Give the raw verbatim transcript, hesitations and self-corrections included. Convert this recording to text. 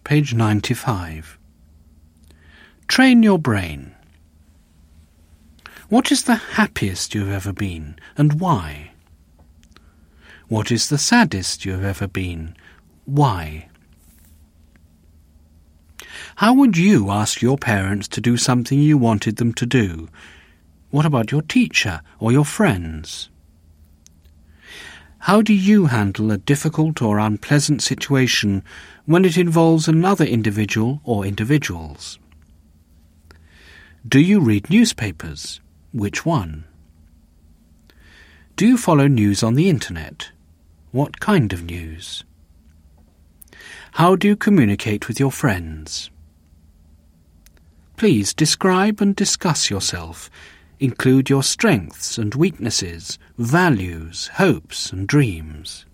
page ninety-five. Train your brain. What is the happiest you have ever been, and why? What is the saddest you have ever been? Why? How would you ask your parents to do something you wanted them to do? What about your teacher or your friends? How do you handle a difficult or unpleasant situation when it involves another individual or individuals? Do you read newspapers? Which one? Do you follow news on the internet? What kind of news? How do you communicate with your friends? Please describe and discuss yourself. Include your strengths and weaknesses, values, hopes and dreams.